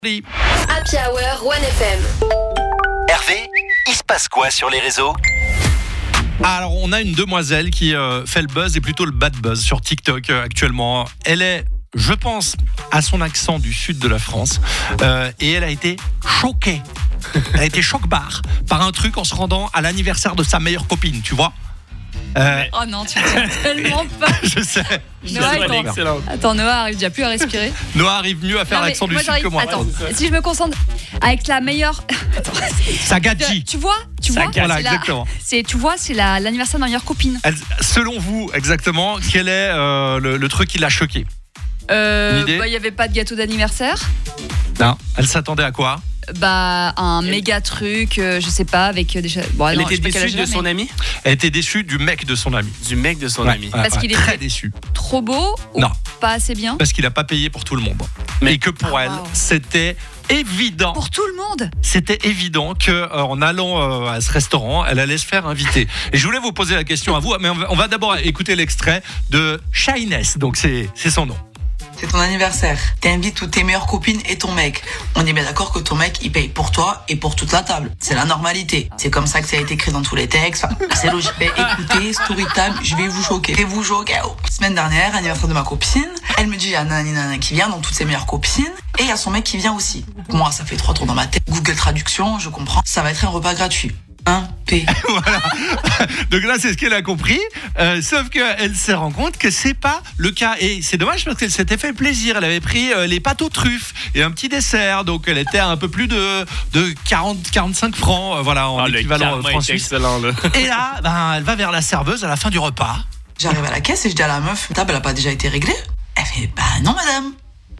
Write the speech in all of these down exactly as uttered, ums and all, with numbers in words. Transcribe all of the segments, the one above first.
Happy Hour One F M. Hervé, il se passe quoi sur les réseaux ? Alors, on a une demoiselle qui euh, fait le buzz et plutôt le bad buzz sur TikTok euh, actuellement. Elle est, je pense, à son accent du sud de la France euh, et elle a été choquée. Elle a été choc-barre par un truc en se rendant à l'anniversaire de sa meilleure copine, tu vois. Euh, Oh non, tu me tiens tellement pas. je sais. Noah, attends. Attends, Noah arrive déjà plus à respirer. Noah arrive mieux à faire Non, mais l'accent du moi, sud j'arrive- que moi. Attends, si je me concentre avec la meilleure. Attends. Sagadji. Tu vois, tu vois, Voilà, c'est la- exactement. c'est, tu vois, c'est la, l'anniversaire de ma meilleure copine. Elle- selon vous, exactement, quel est euh, le, le truc qui l'a choqué ? Euh, Une idée bah, il y avait pas de gâteau d'anniversaire. Non. Elle s'attendait à quoi ? Bah, un méga truc, euh, je sais pas, avec des choses. Bon, Elle non, je était sais pas quel déçue âge de elle a, son mais ami Elle était déçue du mec de son ami. Du mec de son Ouais, ami. ouais, Parce ouais, qu'il très était- déçu. Trop beau ou Non. pas assez bien. Parce qu'il n'a pas payé pour tout le monde. Mais- Et que pour Ah, elle, wow. c'était évident. Pour tout le monde. C'était évident qu'en allant euh, à ce restaurant, elle allait se faire inviter. Et je voulais vous poser la question à vous, mais on va, on va d'abord écouter l'extrait de Shyness. Donc c'est, c'est son nom. C'est ton anniversaire. T'invites toutes tes meilleures copines et ton mec. On est bien d'accord que ton mec, il paye pour toi et pour toute la table. C'est la normalité. C'est comme ça que ça a été écrit dans tous les textes. Enfin, c'est logique. Mais écoutez, story time, je vais vous choquer. Je vais vous choquer. Oh. Semaine dernière, anniversaire de ma copine. Elle me dit, il y a nanani nanana qui vient, donc toutes ses meilleures copines. Et il y a son mec qui vient aussi. Moi, ça fait trois tours dans ma tête. Google Traduction, je comprends. Ça va être un repas gratuit. Un P. Voilà. Donc là, c'est ce qu'elle a compris. Euh, sauf qu'elle se rend compte que c'est pas le cas. Et c'est dommage parce qu'elle s'était fait plaisir. Elle avait pris euh, les pâtes aux truffes et un petit dessert. Donc elle était à un peu plus de, de quarante à quarante-cinq francs. euh, Voilà, en Ah, le équivalent karma est franc-suisse. excellent, là. Et là, ben, elle va vers la serveuse à la fin du repas. J'arrive à la caisse et je dis à la meuf, la table, elle a pas déjà été réglée? Elle fait, bah non, madame.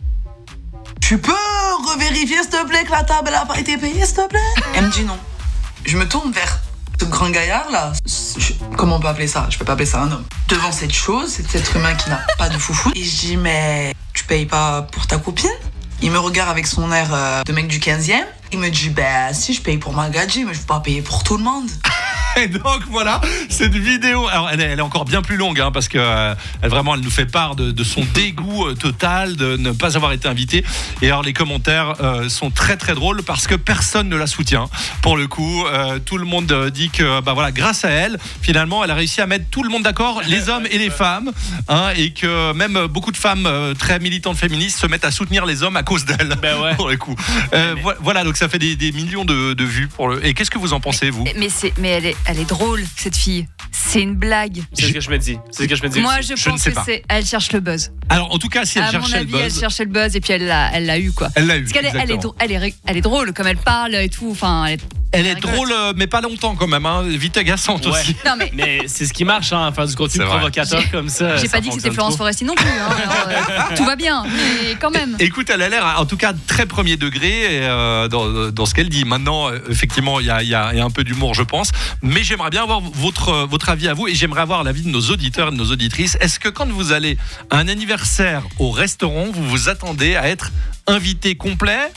Tu peux revérifier, s'il te plaît, que la table, elle a pas été payée, s'il te plaît? Elle me dit non. Je me tourne vers ce grand gaillard-là. Je- comment on peut appeler ça? Je peux pas appeler ça un homme. Devant cette chose, cet être humain qui n'a pas de foufou. Et je dis, mais tu payes pas pour ta copine? Il me regarde avec son air euh, de mec du quinzième. Il me dit, bah si, je paye pour ma gadget, mais je peux pas payer pour tout le monde. Et donc voilà, cette vidéo, alors elle est, elle est encore bien plus longue hein, parce que euh, elle vraiment elle nous fait part de, de son dégoût euh, total de ne pas avoir été invitée. Et alors les commentaires euh, sont très très drôles parce que personne ne la soutient. Pour le coup, euh, tout le monde euh, dit que bah voilà, grâce à elle, finalement, elle a réussi à mettre tout le monde d'accord, les hommes et les femmes, hein, et que même beaucoup de femmes euh, très militantes féministes se mettent à soutenir les hommes à cause d'elle. Ben ouais. Pour le coup, Euh, vo- voilà donc ça fait des, des millions de, de vues pour le. Et qu'est-ce que vous en pensez vous? Mais, c'est, mais elle, est, elle est drôle, cette fille. C'est une blague. C'est ce que je me dis. C'est ce que je me dis. Moi, aussi. je, Je ne pense sais que pas. c'est. Elle cherche le buzz. Alors en tout cas, si elle À mon cherchait avis, le elle buzz, cherchait le buzz et puis elle l'a, elle l'a eu, quoi. elle l'a eu. Parce qu'elle est, elle, est, exactement. dro- elle, est, ré- elle est drôle, comme elle parle et tout. Enfin, elle est, Elle est rigolote. drôle, euh, mais pas longtemps quand même, hein. Vite agaçante Ouais. aussi. Non, mais Mais c'est ce qui marche, hein, faire du contenu C'est vrai. provocateur comme ça. j'ai ça pas dit que c'était fonctionne Florence trop. Foresti non plus. Hein, alors, euh, tout va bien, mais quand même. Écoute, elle a l'air, en tout cas, très premier degré et, euh, dans, dans ce qu'elle dit. Maintenant, euh, effectivement, il y a, il y a- il y a un peu d'humour, je pense. Mais j'aimerais bien avoir votre, euh, votre avis à vous et j'aimerais avoir l'avis de nos auditeurs et de nos auditrices. Est-ce que quand vous allez à un anniversaire au restaurant, vous vous attendez à être invité complet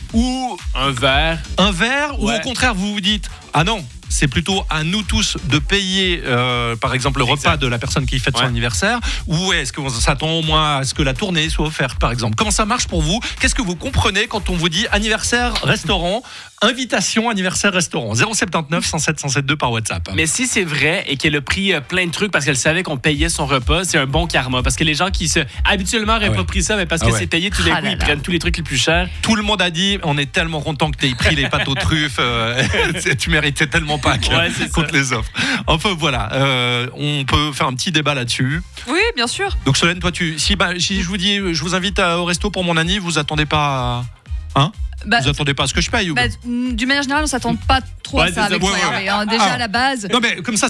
ou Un verre. un verre ou Ouais. au contraire, vous vous dites ah non, c'est plutôt à nous tous de payer, euh, par exemple, le Exact. repas de la personne qui fête son Ouais. anniversaire, ou est-ce qu'on s'attend au moins à ce que la tournée soit offerte, par exemple? Comment ça marche pour vous? Qu'est-ce que vous comprenez quand on vous dit anniversaire restaurant, invitation anniversaire restaurant? Zéro sept neuf, cent sept, cent sept deux par WhatsApp. Mais si c'est vrai et qu'elle a pris euh, plein de trucs parce qu'elle savait qu'on payait son repas, c'est un bon karma. Parce que les gens qui se habituellement n'auraient Ah ouais. pas pris ça, mais parce Ah que ouais. c'est payé tout d'un Ah coup, là ils là. prennent tous les trucs les plus chers. Tout le monde a dit on est tellement content que tu aies pris les pâtes aux truffes, euh, tu méritais tellement pas que, Ouais, c'est qu'on ça. te les offre. Enfin voilà, euh, on peut faire un petit débat là-dessus. Oui, bien sûr. Donc Solène, toi, tu, si, bah, si je vous dis, je vous invite à- au resto pour mon anniv, vous attendez pas, à, hein Bah, Vous attendez pas à ce que je paye ou bah, d'une manière générale, on s'attend pas trop Ouais, à ça c'est avec ça. toi, Ouais, ouais. Hervé, hein. Déjà Ah. à la base. Non mais comme ça,